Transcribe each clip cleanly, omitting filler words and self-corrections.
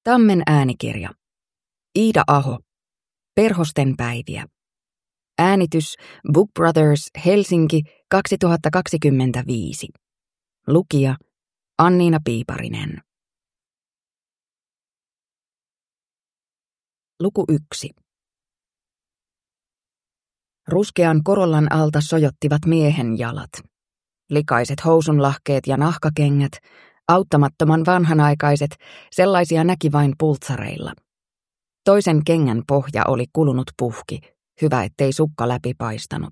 Tammen äänikirja. Iida Aho. Perhosten päiviä. Äänitys Book Brothers Helsinki 2025. Lukija Anniina Piiparinen. Luku 1. Ruskean korollan alta sojottivat miehen jalat. Likaiset housunlahkeet ja nahkakengät, auttamattoman vanhanaikaiset, sellaisia näki vain pultsareilla. Toisen kengän pohja oli kulunut puhki, hyvä ettei sukka läpi paistanut.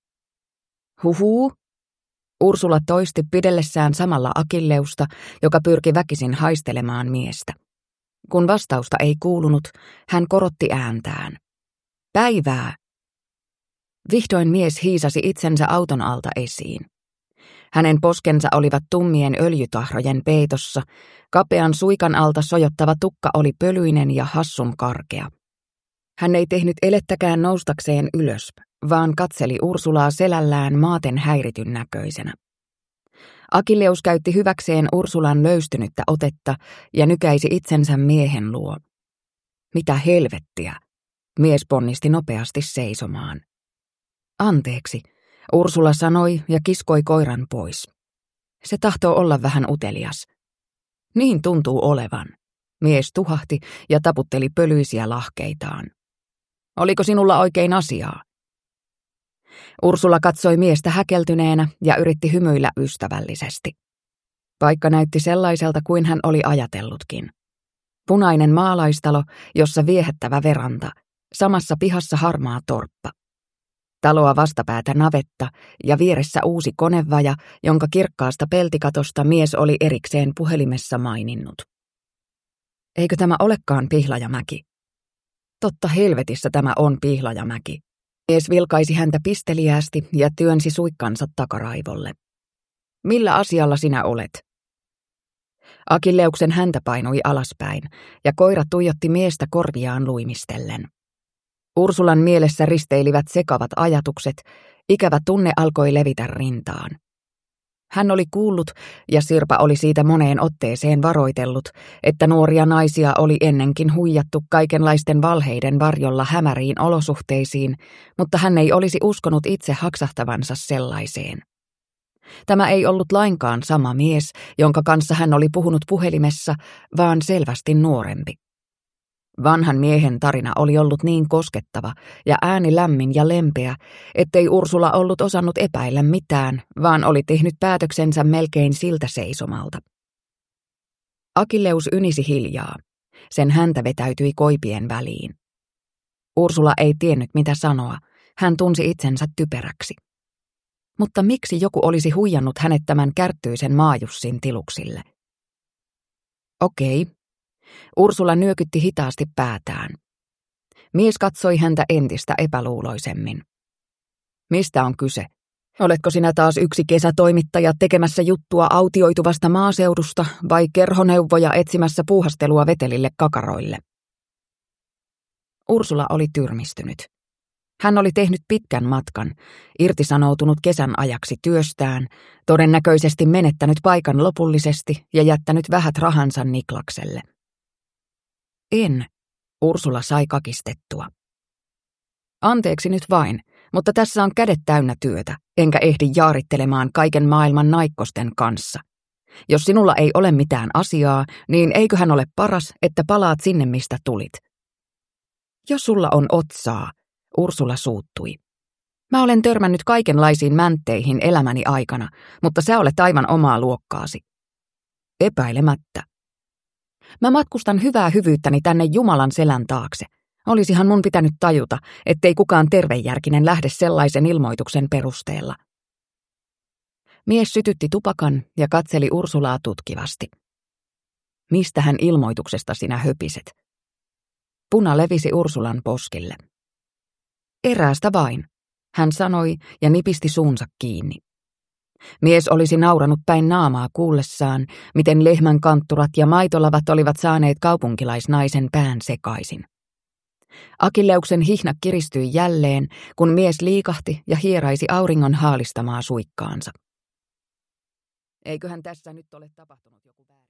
Huhuu, Ursula toisti pidellessään samalla Akilleusta, joka pyrki väkisin haistelemaan miestä. Kun vastausta ei kuulunut, hän korotti ääntään. Päivää! Vihdoin mies hiisasi itsensä auton alta esiin. Hänen poskensa olivat tummien öljytahrojen peitossa, kapean suikan alta sojottava tukka oli pölyinen ja hassun karkea. Hän ei tehnyt elettäkään noustakseen ylös, vaan katseli Ursulaa selällään maaten häirityn näköisenä. Akilleus käytti hyväkseen Ursulan löystynyttä otetta ja nykäisi itsensä miehen luo. Mitä helvettiä? Mies ponnisti nopeasti seisomaan. Anteeksi, Ursula sanoi ja kiskoi koiran pois. Se tahtoo olla vähän utelias. Niin tuntuu olevan. Mies tuhahti ja taputteli pölyisiä lahkeitaan. Oliko sinulla oikein asiaa? Ursula katsoi miestä häkeltyneenä ja yritti hymyillä ystävällisesti. Paikka näytti sellaiselta kuin hän oli ajatellutkin. Punainen maalaistalo, jossa viehättävä veranta, samassa pihassa harmaa torppa. Taloa vastapäätä navetta ja vieressä uusi konevaja, jonka kirkkaasta peltikatosta mies oli erikseen puhelimessa maininnut. Eikö tämä olekaan Pihlajamäki? Totta helvetissä tämä on Pihlajamäki. Mies vilkaisi häntä pisteliäästi ja työnsi suikkansa takaraivolle. Millä asialla sinä olet? Akilleuksen häntä painui alaspäin ja koira tuijotti miestä korviaan luimistellen. Ursulan mielessä risteilivät sekavat ajatukset, ikävä tunne alkoi levitä rintaan. Hän oli kuullut, ja Sirpa oli siitä moneen otteeseen varoitellut, että nuoria naisia oli ennenkin huijattu kaikenlaisten valheiden varjolla hämäriin olosuhteisiin, mutta hän ei olisi uskonut itse haksahtavansa sellaiseen. Tämä ei ollut lainkaan sama mies, jonka kanssa hän oli puhunut puhelimessa, vaan selvästi nuorempi. Vanhan miehen tarina oli ollut niin koskettava ja ääni lämmin ja lempeä, ettei Ursula ollut osannut epäillä mitään, vaan oli tehnyt päätöksensä melkein siltä seisomalta. Akilleus ynisi hiljaa. Sen häntä vetäytyi koipien väliin. Ursula ei tiennyt mitä sanoa. Hän tunsi itsensä typeräksi. Mutta miksi joku olisi huijannut hänet tämän kärttyisen maajussin tiluksille? Okei. Ursula nyökytti hitaasti päätään. Mies katsoi häntä entistä epäluuloisemmin. Mistä on kyse? Oletko sinä taas yksi kesätoimittaja tekemässä juttua autioituvasta maaseudusta vai kerhoneuvoja etsimässä puuhastelua vetelille kakaroille? Ursula oli tyrmistynyt. Hän oli tehnyt pitkän matkan, irtisanoutunut kesän ajaksi työstään, todennäköisesti menettänyt paikan lopullisesti ja jättänyt vähät rahansa Niklakselle. En, Ursula sai kakistettua. Anteeksi nyt vain, mutta tässä on kädet täynnä työtä, enkä ehdi jaarittelemaan kaiken maailman naikkosten kanssa. Jos sinulla ei ole mitään asiaa, niin eiköhän ole paras, että palaat sinne mistä tulit. Jos sulla on otsaa, Ursula suuttui. Mä olen törmännyt kaikenlaisiin mäntteihin elämäni aikana, mutta sä olet aivan omaa luokkaasi. Epäilemättä. Mä matkustan hyvää hyvyyttäni tänne Jumalan selän taakse. Olisihan mun pitänyt tajuta, ettei kukaan tervejärkinen lähde sellaisen ilmoituksen perusteella. Mies sytytti tupakan ja katseli Ursulaa tutkivasti. Mistähän ilmoituksesta sinä höpiset? Puna levisi Ursulan poskille. Eräästä vain, hän sanoi ja nipisti suunsa kiinni. Mies olisi nauranut päin naamaa kuullessaan, miten lehmän kantturat ja maitolavat olivat saaneet kaupunkilaisnaisen pään sekaisin. Akilleuksen hihna kiristyi jälleen, kun mies liikahti ja hieraisi auringon haalistamaa suikkaansa. Eiköhän tässä nyt ole tapahtunut joku väärin.